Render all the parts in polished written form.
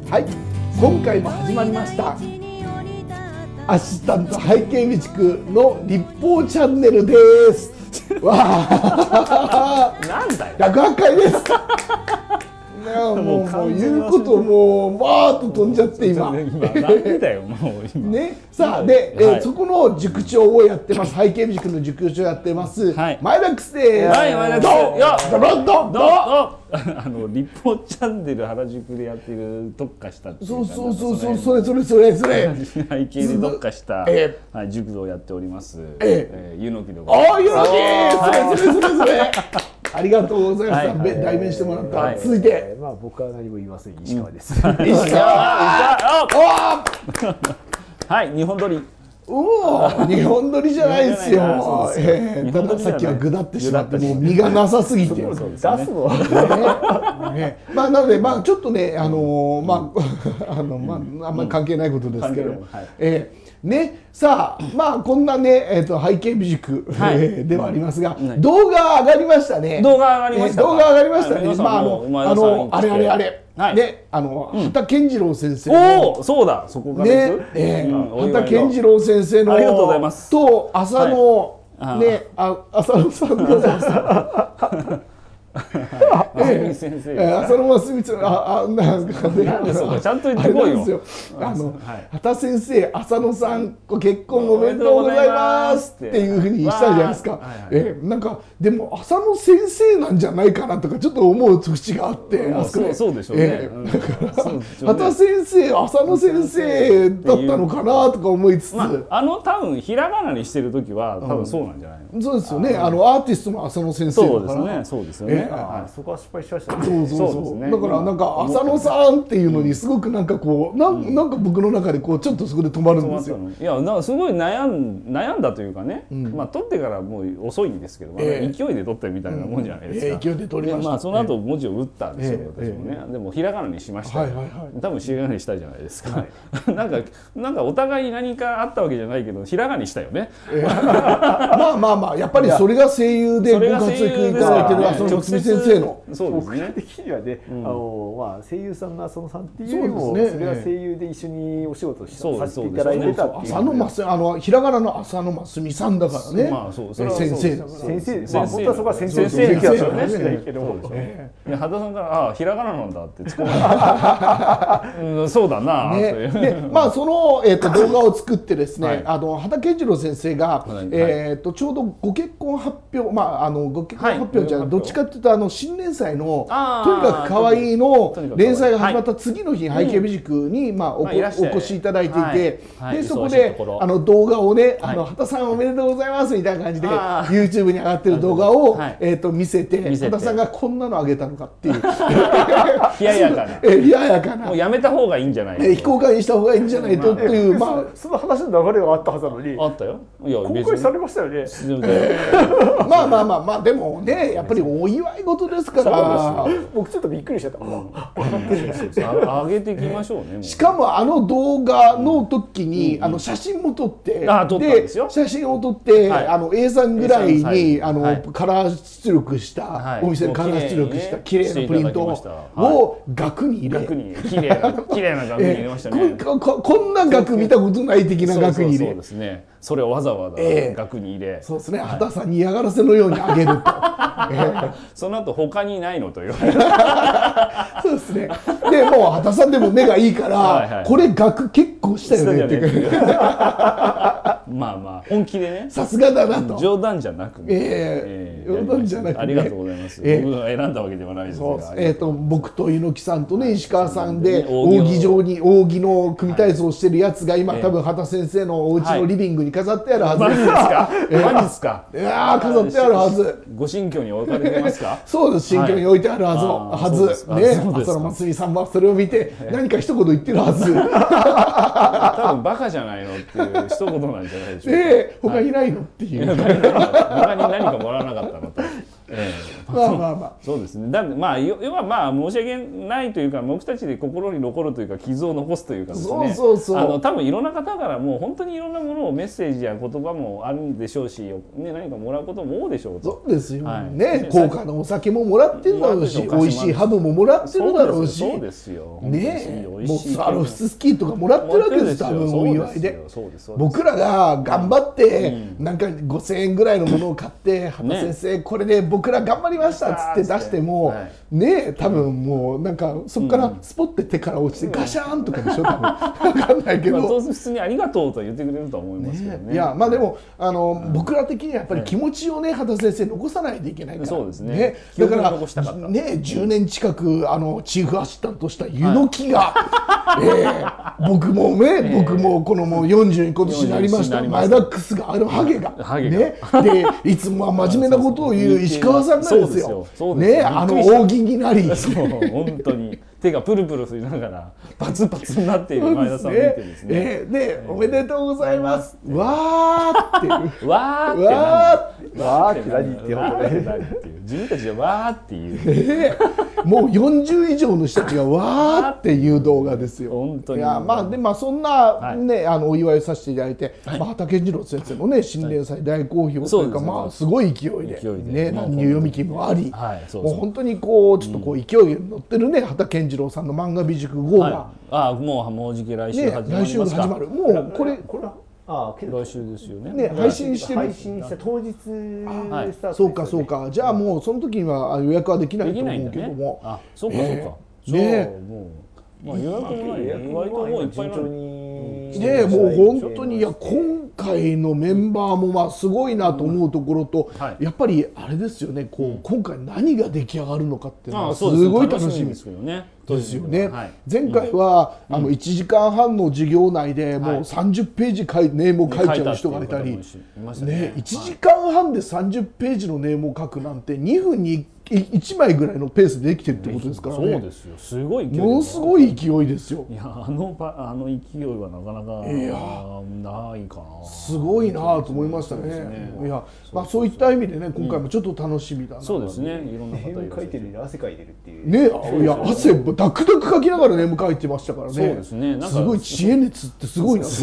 はい、今回も始まりましたアシスタント背景備蓄の立法チャンネルですわあなんだよ 108回ですもう言うこともうバーッと飛んじゃって今なんだよもう今ね、さあで、そこの塾長をやってます背景備蓄の塾長をやってます、マイラックスです。 はい、マイラックス。いや、立法チャンネル原宿でやってる特化したっていうそうそれ背景で特化した塾をやっておりますゆのきでございます。 あ、ゆのき、それありがとうございます。代弁してもらった。続いて、 まあ僕は何も言いません。石川です。 石川。 はい、日本撮り。 日本撮りじゃないですよ。たださっきはぐだってしまってもう身がなさすぎて。 出すの。 まあなのでまあちょっとねあんまり関係ないことですけど。ね、さあまあこんなね背景備蓄ではありますが、動画上がりましたね。 動画上がりました。 動画上がりましたね。まああれね、畑健次郎先生のそうだ、そこからです畑健次郎先生のありがとうございます。 と浅野ね、浅野さんが浅野真澄さん、なんかね、 ちゃんと言ってこいよ。 畑先生、浅野さん、結婚おめでとうございますっていうふうにしたじゃないですか。なんかでも浅野先生なんじゃないかなとかちょっと思う節があって、 そうでしょうね。 畑先生、浅野先生だったのかなとか思いつつ、 多分ひらがなにしてる時は多分そうなんじゃないの。 そうですよね。アーティストの浅野先生だから。 そうですよね。 そこは失敗しましたね。 そうだからなんか浅野さんっていうのにすごくなんかこうなんか僕の中でこうちょっとそこで止まるんですよ。 いや、なんかすごい悩んだというかね、まあ撮ってからもう遅いんですけど、勢いで撮ってみたいなもんじゃないですか。 勢いで撮りました。 まあその後文字を打ったんですよ私もね。でもひらがなにしました。多分ひらがなにしたじゃないですか。なんかお互いに何かあったわけじゃないけどひらがなにしたよね。 まあやっぱりそれが声優でご活躍いただいてる浅野真澄先生の。 僕的にはね、声優さんの浅野さんっていうよりもそれは声優で一緒にお仕事させていただいてたっていう。 ひらがなの浅野真澄さんだからね。先生、 本当はそこは先生っていう気がするね。けど、 羽田さんからひらがななんだって突っ込んそうだな。 でまあその動画を作ってですね、畑健次郎先生がちょうどご結婚発表ご結婚発表じゃどっちかっていうと新年祭のとにかく可愛いの連載が始まった次の日背景備蓄にお越しいただいていて、でそこで動画をね畑さんおめでとうございますみたいな感じで YouTube に上がってる動画を見せて畑さんがこんなのあげたのかっていう冷ややかなもうやめた方がいいんじゃない非公開にした方がいいんじゃないとっていうその話の流れがあったはずなのにあったよ。 公開されましたよね。 まあでもねやっぱりお祝い事ですから僕ちょっとびっくりしちゃった。 上げていきましょうね。 しかも動画の時に写真も撮って写真を撮って A3 ぐらいにカラー出力したお店でカラー出力した綺麗なプリントを額に入れ綺麗な額に入れましたね。 こんな額見たことない的な額に入れ、 そうですね。それをわざわざ額に入れ、 そうですね。畑さんに嫌がらせのようにあげるとその後他にないのと言われるそうですね。でもう畑さんでも目がいいからこれ額結構したよねってまあ本気でね、 さすがだなと。 冗談じゃなく冗談じゃなくてありがとうございます。僕が選んだわけではないですが、 僕と猪木さんとね石川さんで扇の組体操をしてるやつが今多分畑先生のお家のリビングに飾ってあるはずです。 マジですか？ いや飾ってあるはず。 ご新居に置かれてますか？ そうです。新居に置いてあるはずね。浅野真澄さんはそれを見て何か一言言ってるはず。 多分バカじゃないのっていう一言なんじゃないでしょうか。 他にないのっていう。 他に何かもらわなかったのと。 そうですね。だってまあ要はまあ申し訳ないというか、僕たちで心に残るというか傷を残すというかですね。多分いろんな方からもう本当にいろんなものをメッセージや言葉もあるんでしょうし、ね、何かもらうことも多いでしょうと。 そうですよ。ね、高価なお酒ももらってるだろうし、美味しいハムももらってるだろうし。 そうですよ。 ね、もうスワロフスキーとかもらってるわけです多分お祝いで。僕らが頑張ってなんか5000円ぐらいのものを買って畑先生これで僕ら頑張りましたっつって出してもね、多分もうなんかそこからスポッて手から落ちてガシャーンとかでしょ多分分かんないけど、 当然普通にありがとうと言ってくれると思いますけどね。 いやまあでも僕ら的にはやっぱり気持ちをね畑先生残さないといけないから、 そうですね。 だからね10年近くチーフアシスタントした湯の木が僕もこのもう40に今年になりましたマイダックスがハゲがねでいつもは真面目なことを言う石川さんなんですよ。ね、大喜になり本当に手がプルプルしながらパツパツになっている前田さんを見てですね。 でおめでとうございます。わーっていうわーって何言ってよ自分たちでわーっていうもう40以上の人たちがわーっていう動画ですよ。 本当に。 いやまあでそんなねお祝いさせていただいて、畑健次郎先生のね新連載大好評というかまあすごい勢いでね乱入読み切りもあり、もう本当にこうちょっとこう勢いに乗ってるね畑健次郎さんの漫画美塾号がもうじき来週始まりますか。 来週始まる。もうこれ来週ですよね。 配信してる。 配信した当日スタート。 そうか。じゃあもうその時には予約はできないと思うけども。 あ、そうか。ね、もう予約もないね。割ともういっぱいね、もう本当にいや今回のメンバーもまあすごいなと思うところと、やっぱりあれですよね。こう今回何が出来上がるのかっていうのはすごい楽しみですよね。前回は1時間半の授業内でもう30ページネームを書いちゃう人がいたり、ね、1時間半で30ページのネームを書くなんて2分に1枚ぐらいのペースでできてるってことですからね。 そうですよ。すごい勢い。 ものすごい勢いですよ。 いやあの勢いはなかなかないかな。 すごいなと思いましたね。いやまあそういった意味でね今回もちょっと楽しみだな。 そうですね。いろんな方書いてる汗かいてるっていうね。いや汗ダクダクかきながらネーム書いてましたからね。 そうですね。 すごい知恵熱ってすごいな。知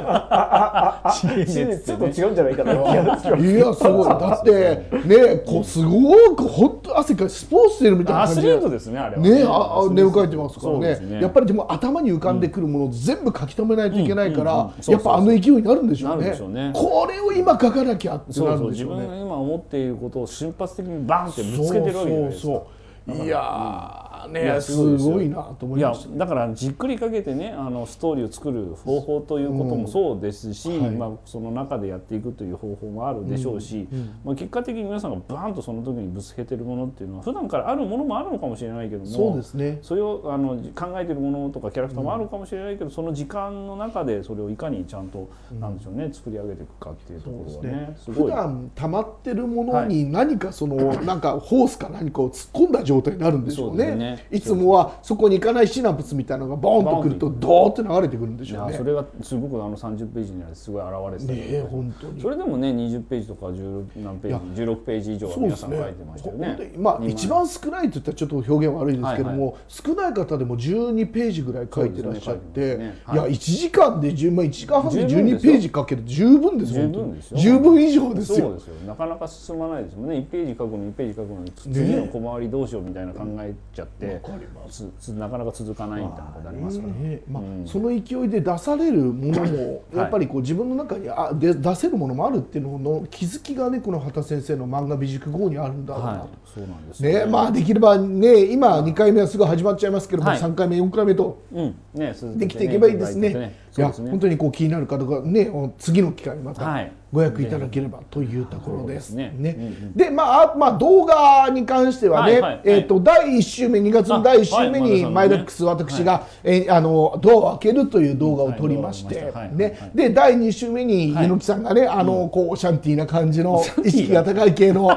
恵熱ちょっと違うんじゃないかな。いやすごい。だってねこうすごく本当汗かいスポーツしてるみたいな感じで。 アスリートですねあれは。 ねネーム書いてますからね。やっぱりでも頭に浮かんでくるものを全部書き留めないといけないからやっぱ勢いになるんでしょうね。これを今書かなきゃってなるんでしょうね。 自分が今思っていることを瞬発的にバンってぶつけてるわけじゃないですか。 いやねすごいなと思いました。 だからじっくりかけてねストーリーを作る方法ということもそうですし、その中でやっていくという方法もあるでしょうし、結果的に皆さんがバーンとその時にぶつけてるものっていうのは普段からあるものもあるのかもしれないけども、 そうですね。 それを考えてるものとかキャラクターもあるかもしれないけど、その時間の中でそれをいかにちゃんとなんでしょうね作り上げていくかっていうところはねすごい。 普段溜まってるものに何かなんかホースか何かを突っ込んだ状態になるんでしょうね。いつもはそこに行かないシナプスみたいなのがボーンとくるとドーって流れてくるんでしょうね。 それがすごく30ページにはすごい現れてた本当に。 それでもね20ページとか16ページ以上は皆さん書いてましたよね。 まあ一番少ないといったらちょっと表現悪いですけども、少ない方でも12ページぐらい書いてらっしゃって、いや1時間で1時間半で12ページ書けると十分ですよ。十分以上ですよ。 なかなか進まないですもんね。1ページ書くの2ページ書くのに次の小回りどうしようみたいな考えちゃってなかなか続かないみたいなことありますからね。 その勢いで出されるものもやっぱりこう自分の中に出せるものもあるっていうのの気づきがねこの畑先生の漫画美塾号にあるんだろうなと。 そうなんですね。 まあできればね今2回目はすぐ始まっちゃいますけども3回目4回目とできていけばいいですね。いや本当にこう気になる方がね次の機会にまたご予約いただければというところですね。でまあ動画に関してはね第1週目2月の第1週目にマイダックス私がドアを開けるという動画を撮りましてで第2週目に柚木さんがねこうシャンティーな感じの意識が高い系の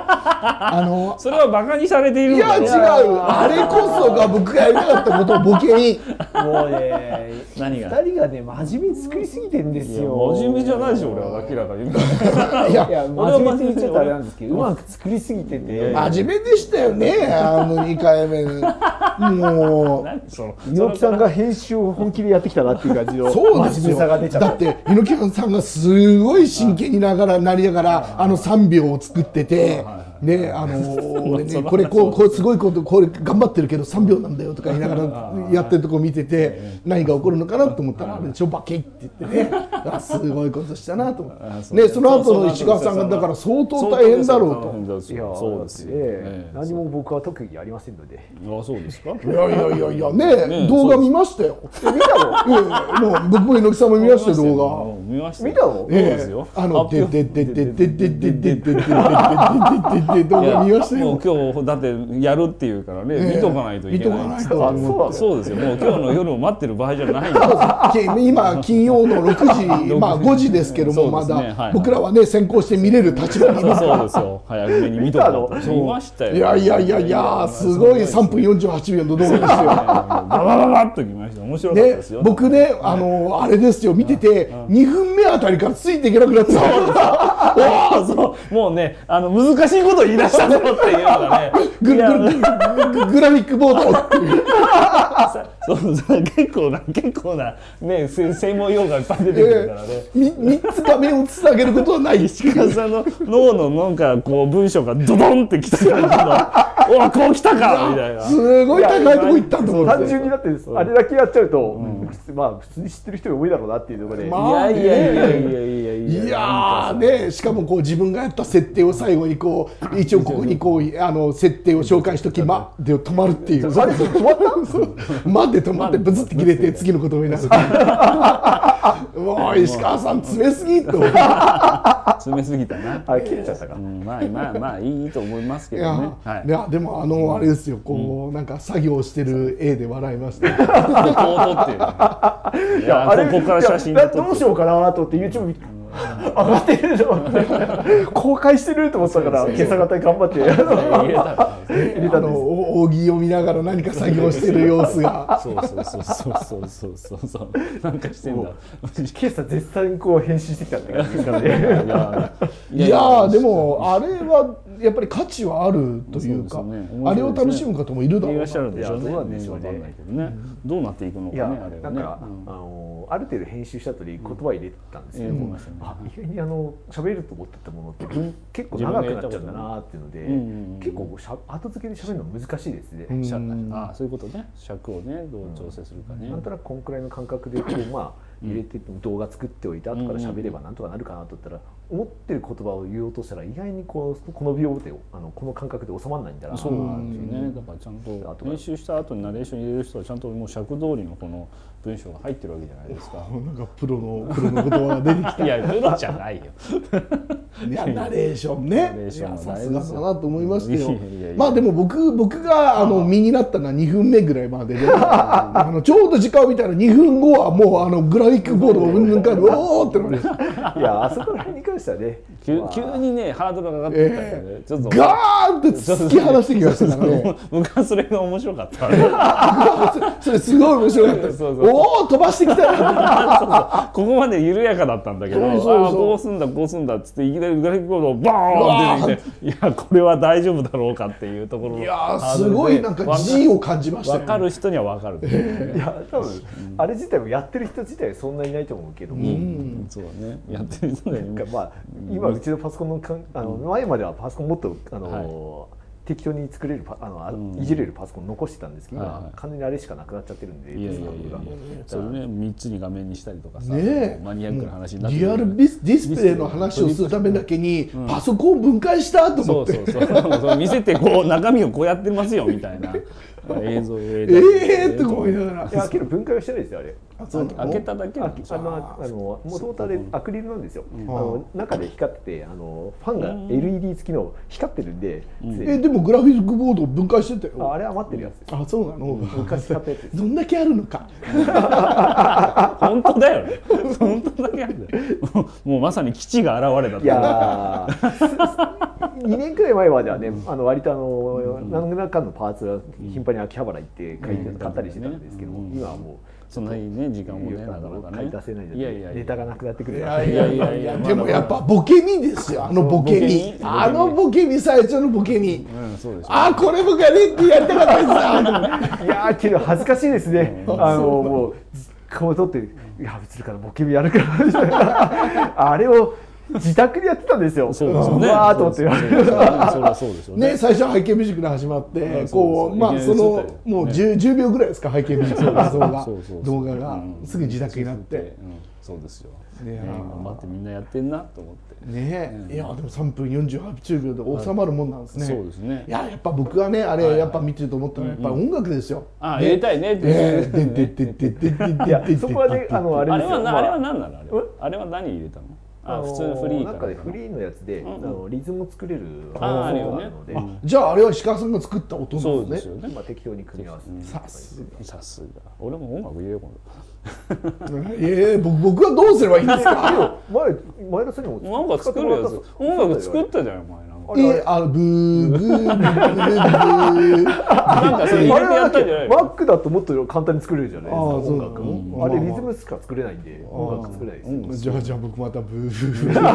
それはバカにされている。 いや違うあれこそが僕がやりたかったことをボケにもうね何が 2人がね真面目に作りすぎてんですよ。 真面目じゃないでしょ俺は明らかに。 いや真面目って言っちゃったらあれなんですけどうまく作りすぎてて真面目でしたよね2回目もう猪木さんが編集を本気でやってきたなっていう感じの真面目さが出ちゃった。 だって猪木さんがすごい真剣になりながら3秒を作ってて。ね、俺ねこれすごいことこれ頑張ってるけど3秒なんだよとか言いながらやってるとこ見てて何が起こるのかなと思ったらちょバケイって言ってねすごいことしたなと思ってねその後の石川さんがだから相当大変だろうと。 いやそうですね何も僕は特技ありませんので。 あそうですか。 いやね動画見ましたよ。 見たの？ もう僕も猪木さんも見ましたよ動画。 見ました。 見たの？ そうですよ。 動画見ましたよ。 もう今日だってやるっていうからね見とかないといけない。そうですよ。もう今日の夜を待ってる場合じゃないんです。 今金曜の6時まあ5時ですけどもまだ僕らはね先行して見れる立場に。 そうですよ。早めに見とかと見ましたよ。 いやすごい3分48秒の動画ですよ。 ババババッときました。面白かったですよ。 僕ねあれですよ見てて2分目あたりからついていけなくなってた。 そうもうね難しいこと言い出したぞっていうのがねグラフィックボードっていうそう結構なね専門用語がいっぱい出てくるからね 3つ画面をつなげることはない石川さんの脳のなんかこう文章がドドンってきたからおこうきたかみたいなすごい高いとこ行ったと思って単純にだってあれだけやっちゃうとまあ普通に知ってる人が多いだろうなっていうところでいやねしかもこう自分がやった設定を最後にこう一応ここにこう設定を紹介しときで止まるっていうあれ止まったで止まってブツって切れて次のことを言いながらもう石川さん詰めすぎと詰めすぎたなあ切れちゃったかまあいいと思いますけどね。 いやでもあれですよこうなんか作業してる絵で笑いました。 こう撮っていやここから写真でどうしようかなと思って YouTube 見て上がってるの公開してると思ったから今朝方頑張って入れた扇を見ながら何か作業してる様子がそうなんかしてんだ。 今朝絶賛こう編集してきたって感じですからね。 いやでもあれはやっぱり価値はあるというかあれを楽しむ方もいるだろうな。 いらっしゃるんでしょうね。どうなんでしょうね。どうなっていくのかねあれはね。 ある程度編集した後に言葉入れたんですけど、意外に喋ると思ってたものって結構長くなっちゃうんだなっていうので、結構後付けで喋るの難しいですね。 そういうことね。尺をねどう調整するかね。 なんとなくこんくらいの感覚でこう入れて動画作っておいて後から喋ればなんとかなるかなと思ったら思ってる言葉を言おうとしたら意外にこの秒でこの感覚で収まらないんだな。 そうなんですよね。だからちゃんと編集した後にナレーション入れる人はちゃんともう尺通りのこの文章が入ってるわけじゃないですか。 なんかプロの言葉が出てきた。 いやプロじゃないよ。 いやナレーションね。さすがだなと思いましたよ。まあでも僕が身になったのは2分目ぐらいまでで、ちょうど時間を見たら2分後はもうグラフィックボードをうんかるおーってのね。 いやあそこら辺に関してはね。 急にねハードルが上がってきたんでね。ちょっとガーンって突き放してきましたからね。 僕はそれが面白かった。 それすごい面白かった。おお飛ばしてきた。 ここまで緩やかだったんだけど、こうすんだっつっていきなりグラフィックボードをバーン出てきて、いやこれは大丈夫だろうかっていうところ。 いやすごいなんか G を感じましたよ。 分かる人には分かる。 いや多分あれ自体もやってる人自体そんなにいないと思うけども。 そうね。やってる人がまあ今うちのパソコンの前まではパソコンもっと適当に作れるいじれるパソコン残してたんですけど今完全にあれしかなくなっちゃってるんで。 それね3つに画面にしたりとかさマニアックな話になってリアルディスプレイの話をするためだけにパソコンを分解したと思って、 そう見せてこう中身をこうやってますよみたいな映像って思いながら。 いやけど分解はしてないですよあれ。 開けただけ。 もともとあれアクリルなんですよ。中で光っててファンが LED 付きの光ってるんで。 でもグラフィックボードを分解してたよ。 あれ余ってるやつです。 あそうなの。 昔買ったやつです。 どんだけあるのか。 本当だよね。本当だけあるんだよ。もうまさに基地が現れた。 いや 2年くらい前まではね、割と何らかのパーツが頻繁に秋葉原行って買ったりしてたんですけど、今はもうそんなにね時間もねなかなかね買い出せないじゃない、ネタがなくなってくる。 いやでもやっぱボケ身ですよ、ボケ身最初のボケ身、これ僕はねってやりたかったです。 いやけど恥ずかしいですね。もう顔を取っていや映るからボケ身やるからみたいなあれを自宅でやってたんですよ。 そうですよね。 わーと思って。 そうですよね。 ね、最初背景ミュージックが始まって、こうまあそのもう10秒ぐらいですか、背景ミュージックの画像が動画がすぐ自宅になって。 そうですよ。頑張ってみんなやってんなと思って。 ね、いやでも3分48秒で収まるもんなんですね。 そうですね。 いややっぱ僕はねあれやっぱ見てると思ったのはやっぱ音楽ですよ。 あ、入れたいねって。 いやそこはねあれは何なのあれは何入れたの？普通のフリーなんかでフリーのやつでリズムを作れるあるよね。 じゃああれは石川さんが作った音なんですね。 今適当に組み合わせ。 さすが。 俺も音楽入れようかな。僕はどうすればいいんですか。 前田さんにもなんか作るやつ。音楽作ったじゃん前な。 ブーブーなんかそれ入れてやったんじゃないの？ マックだともっと簡単に作れるじゃないですか。音楽もあれリズムしか作れないんで音楽作れないです。 じゃあ僕またブーブーみた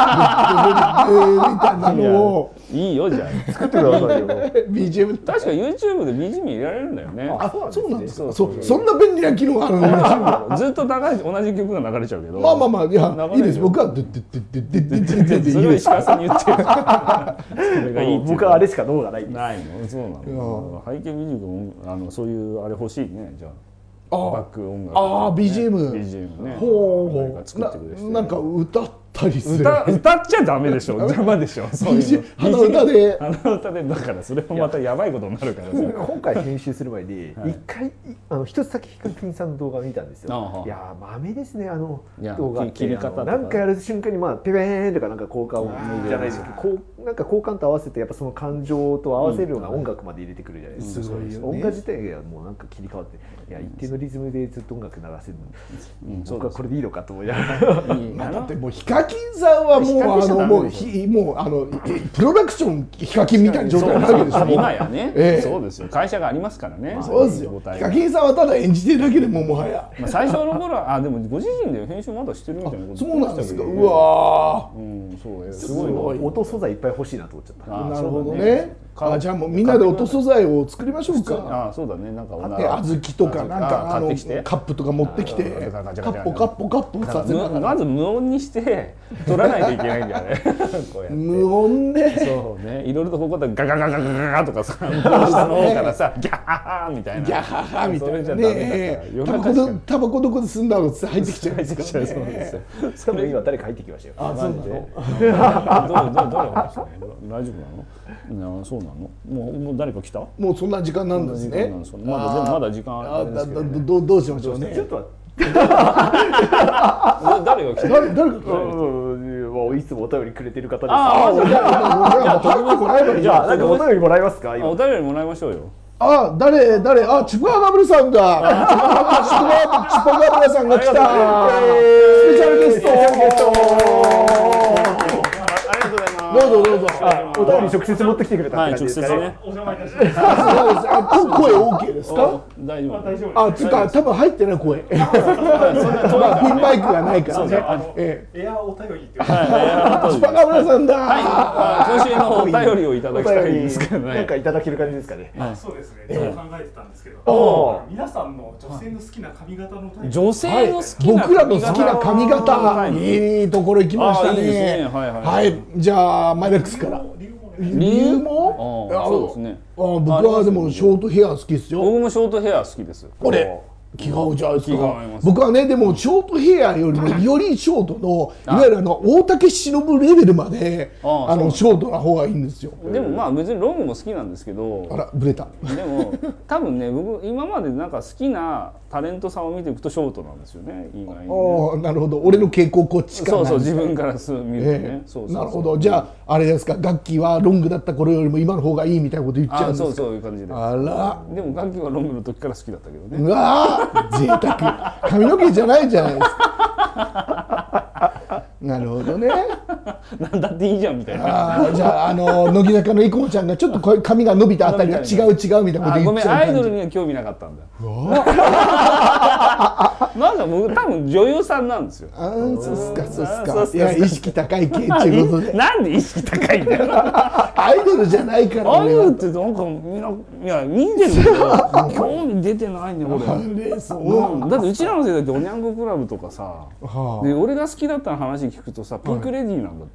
いなのをいいよじゃあ作ってくださいよ。 BGM 確か YouTube で BGM 入れられるんだよね。 あ、そうなんですか。そんな便利な機能があるの？ ずっと同じ曲が流れちゃうけど。 まあいやいいです。僕はドゥッドゥッドゥッドゥッドゥッドゥッドゥッそれを石川さんに言ってる。 僕はあれしか脳がない。 ないの？そうなの。背景ミュージックもそういうあれ欲しいねじゃあ。バック音楽。BGM ね。 ほう。なんか歌ったりする。 歌っちゃダメでしょ。邪魔でしょ。 鼻歌でだからそれもまたやばいことになるからさ。 今回編集する前に一回一つだけヒカキンさんの動画を見たんですよ。いや豆ですね動画って。なんかやる瞬間にペペーンとかなんか効果音じゃないですけど、なんか効果音と合わせてやっぱその感情と合わせるような音楽まで入れてくるじゃないですか。音楽自体がもうなんか切り替わって、いや一定のリズムでずっと音楽流せるの。僕はこれでいいのかと思いながら。 だってもうヒカキンさんはもうプロダクションヒカキンみたいな状態なわけですよ。 今やね。そうですよ。会社がありますからね。 そうですよ。ヒカキンさんはただ演じてるだけでもはや。 最初の頃はでもご自身で編集まだしてるみたいなこと。 そうなんですか。うわ。 そうすごい音素材いっぱい欲しいなと思っちゃった。 なるほどね。じゃあもうみんなで音素材を作りましょうか。 そうだね。なんか小豆とかなんかカップとか持ってきてカッポさせながらまず無音にして取らないといけないんだよね。 無音で。 そうね。いろいろとここでガガガガガガガとかさ、下の方からさギャッハハみたいな。 ギャッハハみたいなね。タバコどこで吸んだのって入ってきちゃう。 そうですよ。 多分今誰か入ってきましたよ。 あ、そうなの。 どれ話したの？大丈夫なの？そうなの？もう誰か来た？ もうそんな時間なんですね。 まだ時間あるんですけど。 どうしましょうね。 ちょっと誰が来た？ 誰が来た？ いつもお便りくれてる方です。 じゃあなんかお便りもらえますか？ お便りもらいましょうよ。 誰チュパガブルさんがチュパガブルさんが来た。スペシャルゲスト。どうぞ。 お便り直接持ってきてくれたって感じですかね。 お邪魔いたします。 声 OK ですか？ 大丈夫。 つか多分入ってない声。ピンマイクがないからね。 エアお便りっていう。 チュパガブラさんだ。 今週のお便りをいただきたいんですけどね。 なんかいただける感じですかね。 そうですね。ちょっと考えてたんですけど。皆さんの女性の好きな髪型のタイプ。 女性の好きな僕らの好きな髪型。いいところ行きましたね。はい。じゃあマイナックスから。理由も？ そうですね。 僕はでもショートヘア好きですよ。 僕もショートヘア好きです。 これ気が合うじゃないですか。僕はねでもショートヘアよりもよりショートのいわゆる大竹しのぶレベルまでショートな方がいいんですよ。 でもまあ別にロングも好きなんですけど。 あらブレた。 でも多分ね僕今までなんか好きなタレントさんを見ていくとショートなんですよね意外に。 なるほど。俺の傾向こっちかな。 そう自分から見るとね。 なるほど。じゃああれですか、楽器はロングだった頃よりも今の方がいいみたいなこと言っちゃうんですか？ そういう感じで。 あら。 でも楽器はロングの時から好きだったけどね。 うわー贅沢。髪の毛じゃないじゃないですか。なるほどね。 なんだっていいじゃんみたいな。 じゃあ乃木坂の生駒ちゃんがちょっと髪が伸びたあたりが違うみたいなこと言っちゃう感じ。 ごめん、アイドルには興味なかったんだ。なんか僕多分女優さんなんですよ。 そうっすかそうっすか。いや意識高い系っていうことで。 なんで意識高いんだよ。 アイドルじゃないから。 アイドルってなんかみんないや見てるけど興味出てないんだよ俺。だってうちらの世代っておにゃんこクラブとかさ、で俺が好きだった話聞くとさピンクレディーなんだって。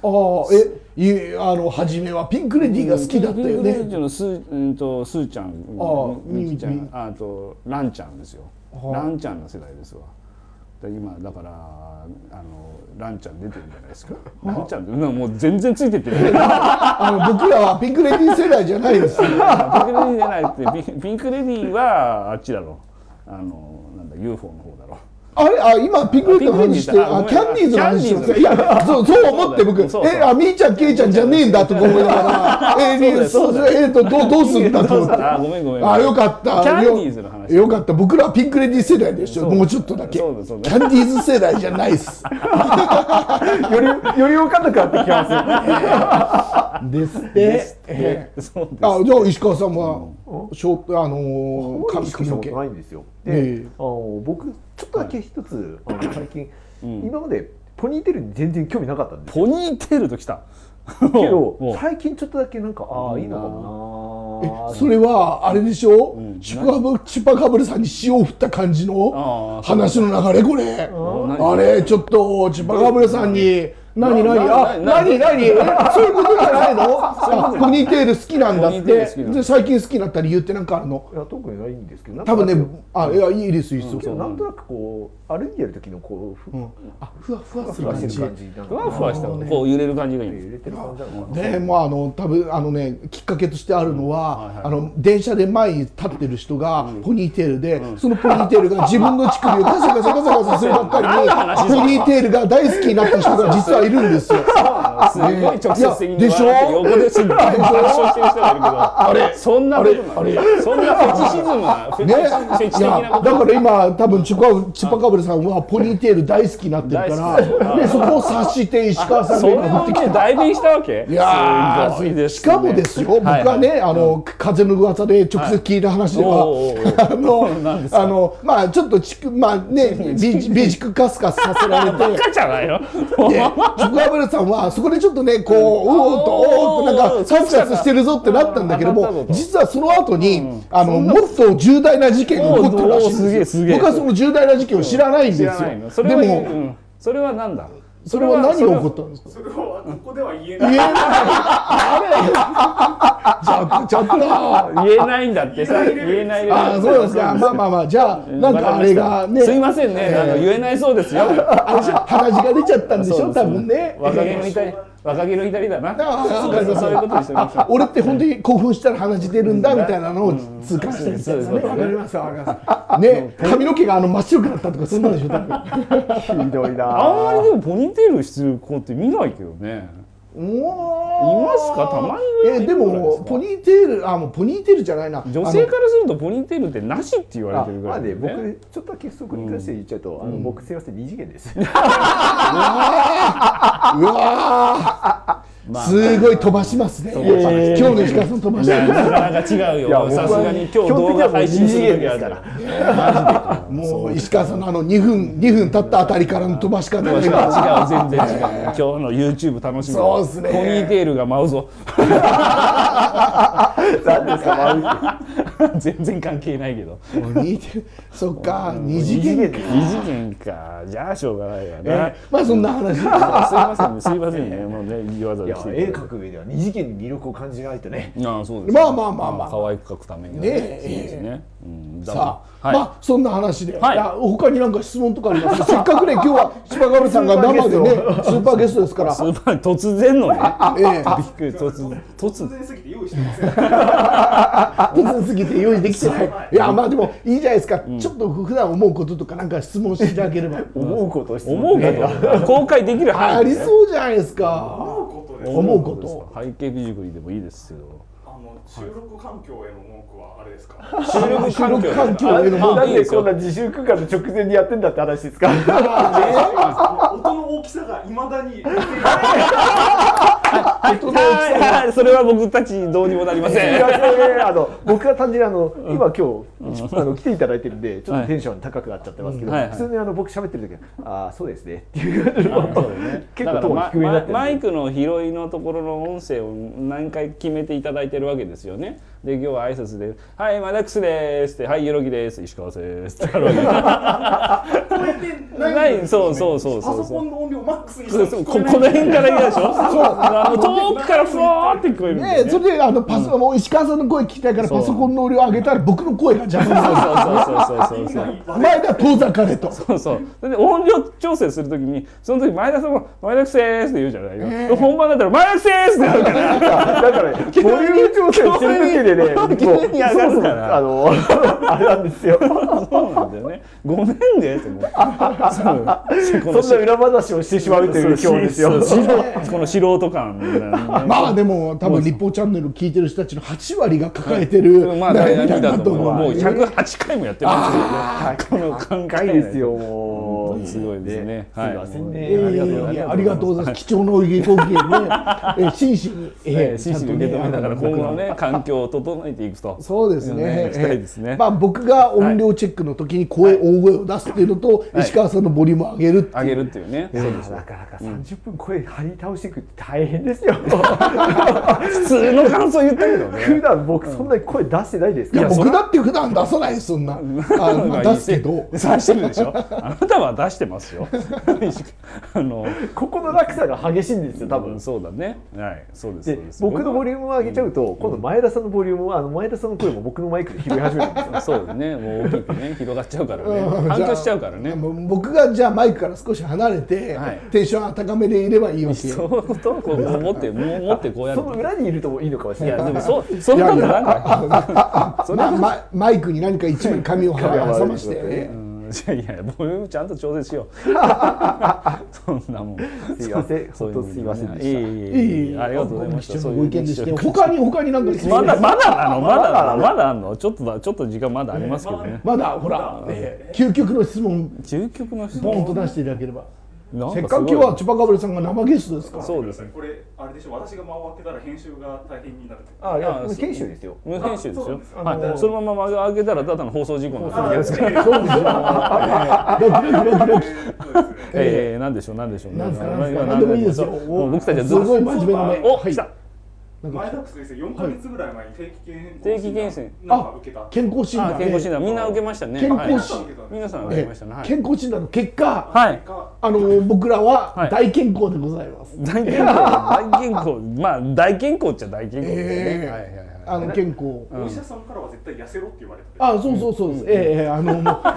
初めはピンクレディーが好きだったよね。ピンクレディーのスーちゃん、ミキちゃん、あとランちゃんですよ。ランちゃんの世代ですわ。今だからランちゃん出てるんじゃないですか。ランちゃんもう全然ついてってる。僕らはピンクレディー世代じゃないですよ。 ピンクレディーじゃないってピンクレディーはあっちだろ。なんだ UFO の方だろ。 今ピンクレディーの話してキャンディーズの話してます。いやそう思って僕みーちゃんけいちゃんじゃねえんだとか思いながらどうするんだと思って。 ごめんよかった。 キャンディーズの話。 よかった。僕らはピンクレディー世代でしょ。もうちょっとだけ。キャンディーズ世代じゃないっす。 より分かんなくなってきますですって。じゃあ石川さんは髪の毛ないんですよ。で僕ちょっとだけ一つ最近今までポニーテールに全然興味なかったんですよ。 ポニーテールときたけど最近ちょっとだけなんかいいのかもな。 それはあれでしょ、チュパカブルさんに塩を振った感じの話の流れこれ。あれちょっとチュパカブルさんに何そういうことじゃないの？ポニーテール好きなんだって。最近好きになった理由って何かあるの？ いや特にないんですけど、 多分ね、いやいいですよ。 なんとなくこう歩いてる時のこうふわふわする感じ、 ふわふわしたこう揺れる感じがいい。 揺れてる感じなのかな。 で多分ねきっかけとしてあるのは電車で前に立ってる人がポニーテールで、そのポニーテールが自分の乳首をガサガサガサガサするばっかりにポニーテールが大好きになった人が実はいるんですよ。 すごい直接的にでしょ。横ですっごい爆笑してる人がいるけど、あれそんなことない。そんなフェチシズムなフェチ的なこと。 だから今多分チュパカブルさんはポニーテール大好きになってるからでそこを察して石川さんが今振ってきて代弁したわけ。 いやしかもですよ、僕はね風の噂で直接聞いた話ではちょっとビジクカスカスさせられてバカじゃないよ。 チュパカブルさんはそこでちょっとねこうおーっとなんかカスカスしてるぞってなったんだけども、実はその後にもっと重大な事件が起こってるらしいんですよ。僕はその重大な事件を知らないんですよ。でもそれはなんだ。 それは何が起こったんですか。 それはここでは言えない。 ちょっと言えないんだってさ、言えない。 そうですか。まあじゃあなんかあれがね。 すいませんね。言えないそうですよ。 鼻血が出ちゃったんでしょ多分ね。 若気の至りだな。そういうことにしてましょう。 俺って本当に興奮したら鼻血出るんだみたいなのを痛感してるみたいなね。わかりますわかります。ね、髪の毛が真っ白くなったとかそんなんでしょ多分。 ひどいな。 あんまりでもポニーテールしてる子って見ないけどね。いますかたまに。 でもポニーテールもうポニーテールじゃないな。 女性からするとポニーテールってなしって言われてるぐらい。 僕ちょっとだけそこに関して言っちゃうと僕すいません二次元です。 うわすごい飛ばしますね。今日の石川さん飛ばしてる。 なかなか違うよ。さすがに今日動画配信する時あるから。 もう石川さんの2分経ったあたりからの飛ばし方が違う全然違う。今日の YouTube 楽しみ。 そうですね。 ポニーテールが舞うぞ。 何ですか舞う。全然関係ないけど。 そっか二次元か。じゃあしょうがないわね。 まあそんな話。 すいませんね。もうね言わざる。 絵描く上では二次元に魅力を感じないとね。 そうです。 まあ可愛く描くためにね。 さあそんな話で他になんか質問とかありますか。せっかくね今日はチュパカブルさんが生でねスーパーゲストですから。 スーパー突然のね。びっくり突然すぎて用意してません。 突然すぎて用意できてない。いやまあでもいいじゃないですか。ちょっと普段思うこととかなんか質問していただければ。 思うこと公開できるありそうじゃないですか。思うこと背景美塾にでもいいですけど。 収録環境への文句はあれですか？ 収録環境への文句。 なんでこんな自粛空間の直前にやってんだって話ですか？ 音の大きさがいまだにそれは僕たちどうにもなりません。 僕は単純に今日来ていただいてるんでちょっとテンション高くなっちゃってますけど、普通に僕喋ってる時はそうですねっていう結構トーン低めになってる。 マイクの拾いのところの音声を何回決めていただいてるわけですよね。で今日は挨拶で「はいマダックスです」って「はいユロギです石川です」ってあるわけ超えてない。 そうパソコンの音量マックスにしてこの辺からいいでしょ。遠くからふわーって聞こえるんでね。それで石川さんの声聞きたいからパソコンの音量上げたら僕の声が邪魔になる。前田遠ざかれと。 そうで音量調整するときにその時前田さんも「前田くせーす」って言うじゃないよ。本番だったら「前田くせーす」ってなるから。 だからボリューム調整してる時でね、 急に上がるからあれなんですよ。 そうなんだよね。ごめんねってそんな裏話をしてしまうという今日ですよ。 この素人感みたいな。 まあでも多分立法チャンネル聞いてる人たちの8割が抱えてる悩みだと思う。もう108回もやってますよね。この考えですよ。もうすごいですね。 すいませんね。 ありがとうございます。貴重なお意見ご意見ね、真摯に真摯に受け止めながら今後のね環境を整えていくと。 そうですね。 したいですね。 まあ僕が音量チェックの時に大声を出すっていうのと石川さんのボリュームを上げるっていうね。 なかなか30分声張り倒していくって大変ですよ。 普通の感想言ったけどね。 普段僕そんなに声出してないですから。いや僕だって普段出さないそんな。出すけど。 出してるでしょ。あなたは出してますよ。 ここの落差が激しいんですよ多分。 そうだね。はい、そうです。 僕のボリュームを上げちゃうと今度前田さんのボリュームは前田さんの声も僕のマイクで拾い始めるんですよ。 そうですね。もう大きくね広がっちゃうからね。反響しちゃうからね。 僕がじゃあマイクから少し離れてテンション高めでいればいいわけ。 そういうことこう持ってこうやる。 その裏にいるといいのかもしれない。 いやでもそんなことなんか。 マイクに何か一枚紙を挟ましてね。 いやボリュームちゃんと調節しよう。そんなもん。 すいません。本当すいませんでした。ありがとうございました。 そういう意見でして。他になんかまだあんの。ちょっと時間まだありますけどね。 まだほら究極の質問ポンと出していただければ。せっかく今日は千葉かぶれさんが生ゲストですから。 そうですね。 これあれでしょ。私が間を開けたら編集が大変になる。 いや無編集ですよ。 無編集ですよ。はい。そのまま間を開けたらただの放送事故になるだけですから。 そうですよ。 なんでしょう。 なんでもいいですよ。 僕たちはすごい真面目な目。 お、来た。 前田先生4ヶ月ぐらい前に定期検診健康診断みんな受けましたね。皆さん受けましたね。 健康診断の結果、 はい僕らは大健康でございます。 大健康、まあ大健康っちゃ大健康ですね。 健康。 お医者さんからは絶対痩せろって言われて。 そうです。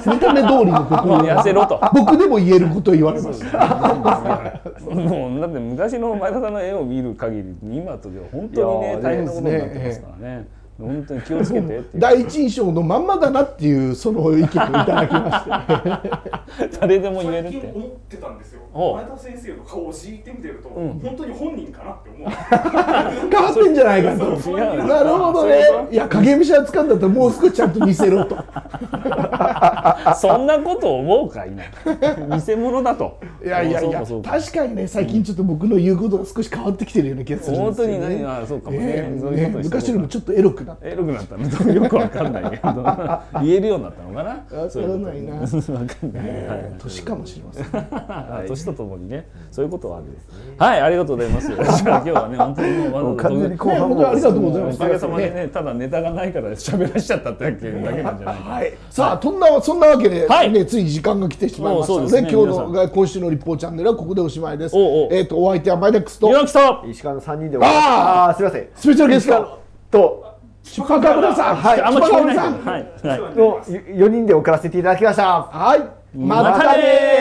見た目通りのことを痩せろと。 僕でも言えることを言われました。 もうだって昔の前田さんの絵を見る限り今とでは本当にね大変なことになってますからね。本当に気をつけてって第一印象のまんまだなっていうその意見をいただきまして誰でも言えるって最近思ってたんですよ。前田先生の顔をじーって見てると、本当に本人かなって思う。 変わってんじゃないかと。なるほどね。いや影武者つかんだったらもう少しちゃんと見せろと。 そんなこと思うかいな。偽物だと。 いや確かにね最近ちょっと僕の言うことが少し変わってきてるような気がするんですよね。 本当に何そうかもね。 昔よりもちょっとエロくなったのよくわかんないけど言えるようになったのかな。 わからないな。わかんない。年かもしれません。 年とともにねそういうことはあるんです。はいありがとうございます。今日はね本当にもう完全に後半もありがとうございます。 おかげさまでねただネタがないから喋らしちゃったってだけなんじゃないか。 はい。さあそんなわけでねつい時間が来てしまいましたので今週の立法チャンネルはここでおしまいです。お相手はマイダックスと石川の3人で。すみません。 スペシャルゲストと。千葉かぶれさん、 あんまり聞こえない。 の4人で送らせていただきました。 はい、またね。